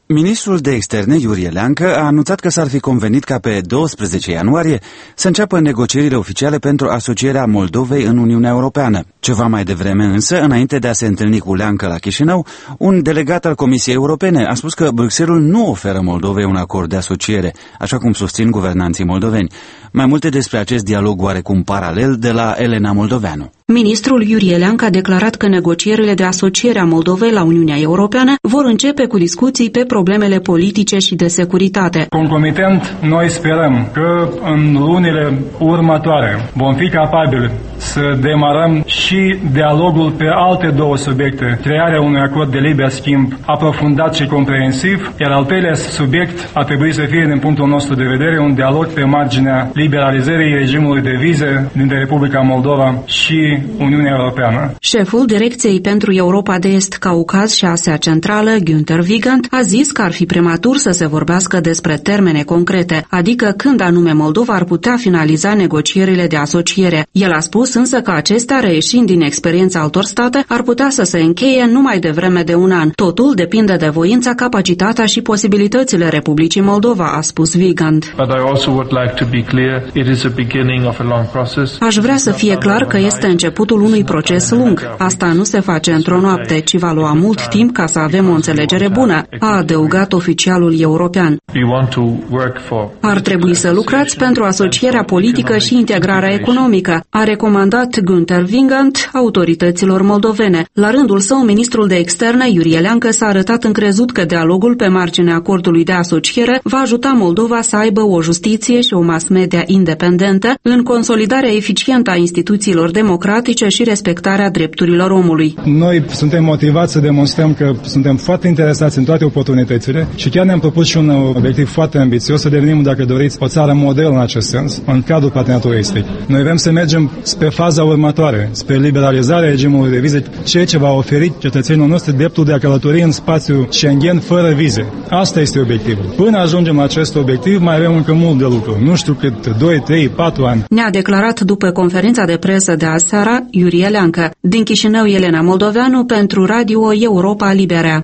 Ministrul de Externe, Iurie Leancă, a anunțat că s-ar fi convenit ca pe 12 ianuarie să înceapă negocierile oficiale pentru asocierea Moldovei în Uniunea Europeană. Ceva mai devreme însă, înainte de a se întâlni cu Leancă la Chișinău, un delegat al Comisiei Europene a spus că Bruxelles nu oferă Moldovei un acord de asociere, așa cum susțin guvernanții moldoveni. Mai multe despre acest dialog oarecum paralel de la Elena Moldoveanu. Ministrul Iurie Leancă a declarat că negocierile de asociere a Moldovei la Uniunea Europeană vor începe cu discuții pe problemele politice și de securitate. Concomitent, noi sperăm că în lunile următoare vom fi capabili să demarăm și dialogul pe alte două subiecte, crearea unui acord de liber schimb aprofundat și comprehensiv, iar al treilea subiect ar trebui să fie, din punctul nostru de vedere, un dialog pe marginea liberalizării regimului de vize dintre Republica Moldova și Uniunea Europeană. Șeful Direcției pentru Europa de Est, Caucaz și Asia Centrală, Günther Wigand, a zis că ar fi prematur să se vorbească despre termene concrete, adică când anume Moldova ar putea finaliza negocierile de asociere. El a spus însă că acestea, reieșind din experiența altor state, ar putea să se încheie numai devreme de un an. Totul depinde de voința, capacitatea și posibilitățile Republicii Moldova, a spus Wigand. Aș vrea să fie clar că este începutul unui proces lung. Asta nu se face într-o noapte, ci va lua mult timp ca să avem o înțelegere bună, a adăugat oficialul european. Ar trebui să lucrați pentru asocierea politică și integrarea economică, a recomandat Günther Wigand autorităților moldovene. La rândul său, ministrul de externe, Iurie Leancă, s-a arătat încrezut că dialogul pe marginea acordului de asociere va ajuta Moldova să aibă o justiție și o mass media independentă în consolidarea eficientă a instituțiilor democratice și respectarea drepturilor omului. Noi suntem motivați să demonstrăm că suntem foarte interesați în toate oportunitățile și chiar ne-am propus și un obiectiv foarte ambițios să devenim, dacă doriți, o țară model în acest sens, în cadrul parteneriatului estic. Noi vrem să mergem spre faza următoare, spre liberalizarea regimului de vize, ceea ce va oferi cetățenilor noștri dreptul de a călători în spațiul Schengen fără vize. Asta este obiectivul. Până ajungem la acest obiectiv, mai avem încă mult de lucru. Nu știu cât, 2, 3, 4 ani. Ne-a declarat după conferința de presă de aseară Iurie Leancă. Din Chișinău, Elena Moldoveanu pentru Radio Europa Liberă.